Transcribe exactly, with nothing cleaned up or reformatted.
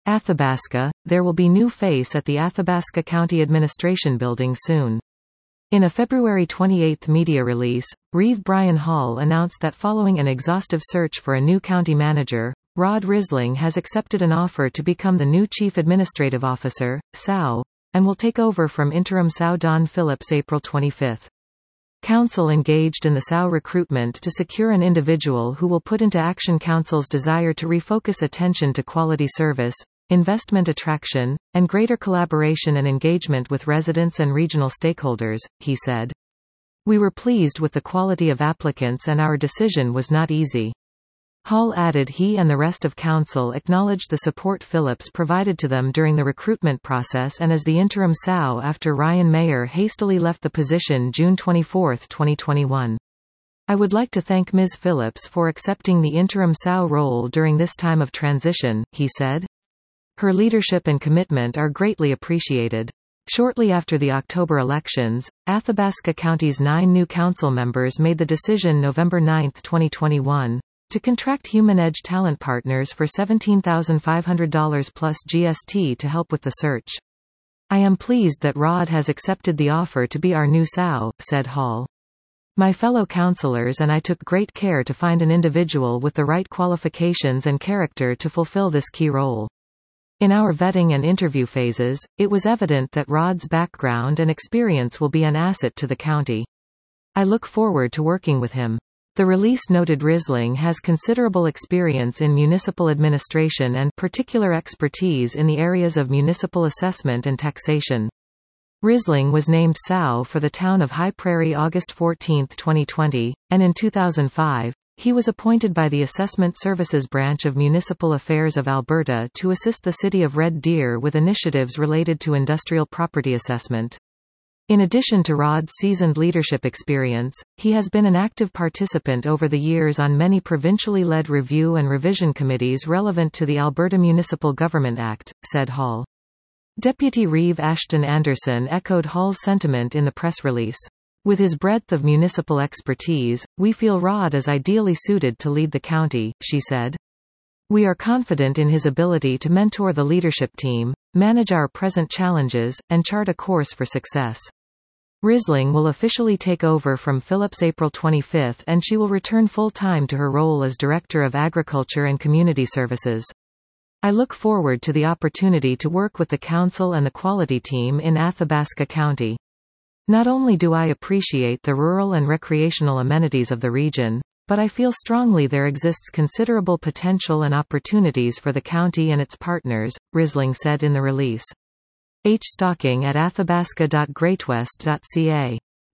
Athabasca, there will be new face at the Athabasca County Administration Building soon. In a February twenty-eighth media release, Reeve Bryan Hall announced that following an exhaustive search for a new county manager, Rod Risling has accepted an offer to become the new Chief Administrative Officer, S A O, and will take over from interim S A O Don Phillips April twenty-fifth. Council engaged in the S A O recruitment to secure an individual who will put into action Council's desire to refocus attention to quality service, investment attraction, and greater collaboration and engagement with residents and regional stakeholders, he said. We were pleased with the quality of applicants and our decision was not easy. Hall added he and the rest of Council acknowledged the support Phillips provided to them during the recruitment process and as the interim S A O after Ryan Mayer hastily left the position June twenty-fourth, twenty twenty-one. I would like to thank Miz Phillips for accepting the interim S A O role during this time of transition, he said. Her leadership and commitment are greatly appreciated. Shortly after the October elections, Athabasca County's nine new council members made the decision November ninth, twenty twenty-one, to contract Human Edge Talent Partners for seventeen thousand five hundred dollars plus G S T to help with the search. I am pleased that Rod has accepted the offer to be our new S A O, said Hall. My fellow councilors and I took great care to find an individual with the right qualifications and character to fulfill this key role. In our vetting and interview phases, it was evident that Rod's background and experience will be an asset to the county. I look forward to working with him. The release noted Risling has considerable experience in municipal administration and particular expertise in the areas of municipal assessment and taxation. Risling was named S A O for the town of High Prairie August fourteenth, twenty twenty, and in two thousand five, he was appointed by the Assessment Services Branch of Municipal Affairs of Alberta to assist the city of Red Deer with initiatives related to industrial property assessment. In addition to Rod's seasoned leadership experience, he has been an active participant over the years on many provincially led review and revision committees relevant to the Alberta Municipal Government Act, said Hall. Deputy Reeve Ashton Anderson echoed Hall's sentiment in the press release. With his breadth of municipal expertise, we feel Rod is ideally suited to lead the county, she said. We are confident in his ability to mentor the leadership team, manage our present challenges, and chart a course for success. Risling will officially take over from Phillips April twenty-fifth and she will return full-time to her role as Director of Agriculture and Community Services. I look forward to the opportunity to work with the Council and the quality team in Athabasca County. Not only do I appreciate the rural and recreational amenities of the region, but I feel strongly there exists considerable potential and opportunities for the county and its partners, Risling said in the release. H. Stocking at athabasca dot greatwest dot c a